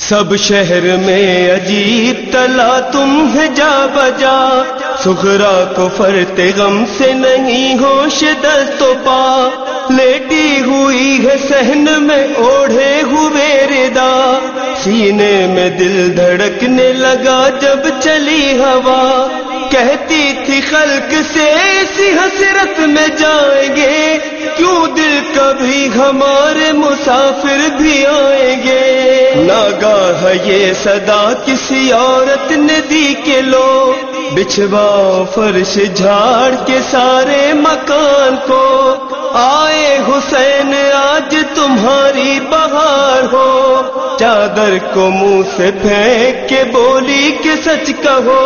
سب شہر میں عجیب تلا تمہیں جا بجا، صغرا کو فرت غم سے نہیں ہوش دست و پا، لیٹی ہوئی ہے صحن میں اوڑھے ہوئے ردا، سینے میں دل دھڑکنے لگا جب چلی ہوا، کہتی تھی خلق سے اسی حسرت میں جائیں گے، کیوں دل کبھی ہمارے مسافر بھی آئیں گے۔ ناگاہ یہ صدا کسی عورت نے دی کہ لو، بچھواؤ فرش جھاڑ کے سارے مکان کو، آئے حسین آج تمہاری بہار ہو، چادر کو منہ سے پھینک کے بولی کہ سچ کہو،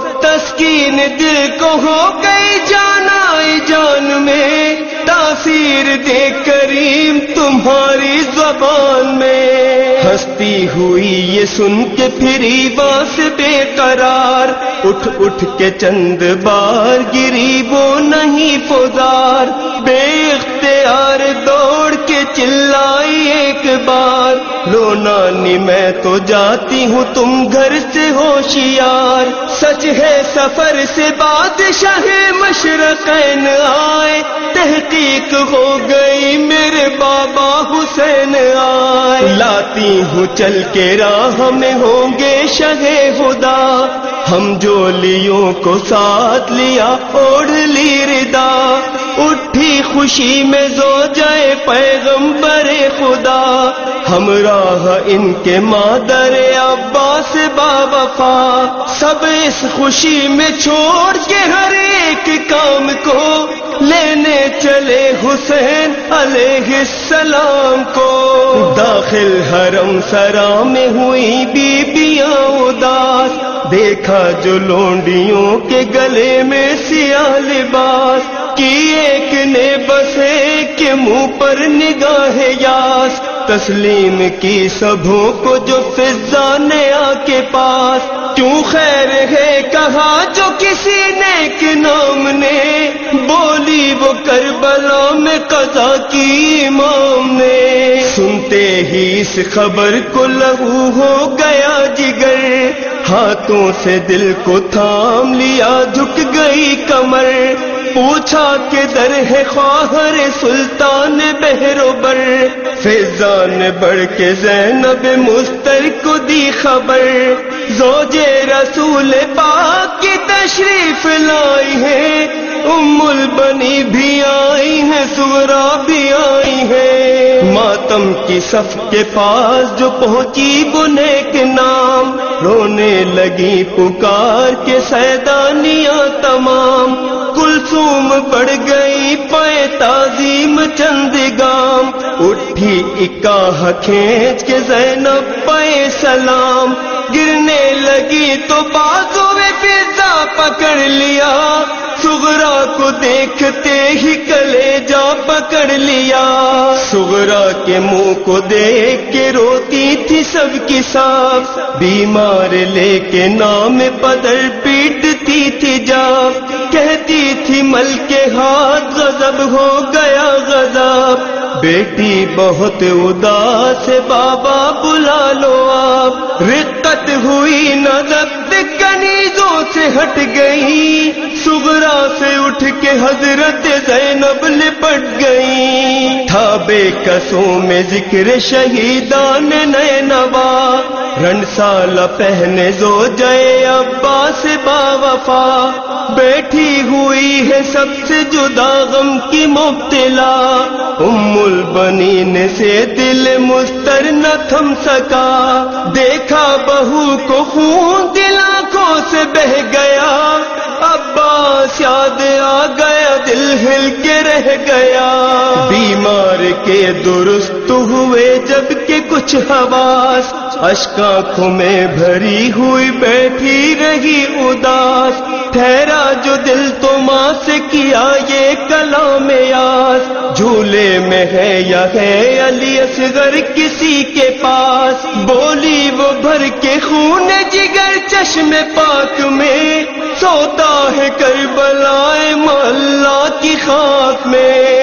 تسکین دل کو ہو گئی جان آئی جان میں، تاثیر دے کریم تمہاری زبان میں۔ ہستی ہوئی یہ سن کے پھری باس بے قرار، اٹھ اٹھ کے چند بار گری وہ نہیں پودار، بے اختیار دوڑ کے چلائی ایک بار، لو نانی میں تو جاتی ہوں تم گھر سے ہوشیار، سچ ہے سفر سے بادشاہ مشرقین آئے، تحقیق ہو گئی میرے بابا حسین آئے، لاتی ہوں چل کے راہ میں ہوں گے شہ خدا، ہم جولیوں کو ساتھ لیا اوڑھ لی ردا، اٹھی خوشی میں زوجائے پیغمبر خدا، ہمراہ ان کے مادر عباس باوفا، سب اس خوشی میں چھوڑ کے ہر ایک کام کو لینے چلے حسین علیہ السلام کو۔ داخل حرم سرا میں ہوئی بیبیاں اداس، دیکھا جو لونڈیوں کے گلے میں سیاہ لباس، کی ایک نے بس ایک کے منہ پر نگاہ یاس، تسلیم کی سبھوں کو جو فضا نے آ کے پاس، کیوں خیر ہے کہا جو کسی نیک نام نے، بولی وہ کربلا میں قضا کی امام نے، سنتے ہی اس خبر کو لہو ہو گیا جگر، ہاتھوں سے دل کو تھام لیا جھک گئی کمر، پوچھا کہ در ہے خواہر سلطان بہروبر، فضا نے بڑھ کے زینب مستر کو دی خبر، زوجے رسول پاک کی تشریف لائی ہے، ام البنی بھی آئی ہے، سغرا بھی آئی ہے، ماتم کی صف کے پاس جو پہنچی وہ نیک نام، رونے لگی پکار کے سیدانیاں تمام، کلثوم بڑھ گئی پے تعظیم چند گام، اٹھی اکاہ کھینچ کے زینب پے سلام، گرنے لگی تو بازو میں فضا پکڑ لیا، صغرا کو دیکھتے ہی کلیجا پکڑ لیا، صغرا کے منہ کو دیکھ کے روتی تھی سب کی صاف، بیمار لے کے نام پدر پیٹتی تھی جاف، کہتی تھی مل کے ہاتھ غضب ہو گیا غضب، بیٹی بہت اداس ہے بابا بلا لو آپ، رقت ہوئی ندب کنیزوں سے ہٹ گئی، صغرا سے اٹھ کے حضرت زینب لپٹ گئی، تھا بے کسوں میں ذکر شہیدان نینوا، رن سالہ پہنے زوجے عباس باوفا، بیٹھی ہوئی ہے سب سے جدا غم کی مبتلا، ام البنین سے دل مستر نہ تھم سکا، دیکھا بہو کو خون دل آنکھوں سے بہ گیا، عباس یاد آ گیا دل ہل کے رہ گیا، بیمار کے درست ہوئے جب کہ کچھ حواس، اشک آنکھوں میں بھری ہوئی بیٹھی رہی اداس، ٹھہرا جو دل تو ماں سے کیا یہ کلام یاس، جھولے میں ہے یا ہے علی اصغر کسی کے پاس، بولی وہ بھر کے خون جگر چشم پاک میں، سوتا ہے کربلا محلہ کی خاک میں۔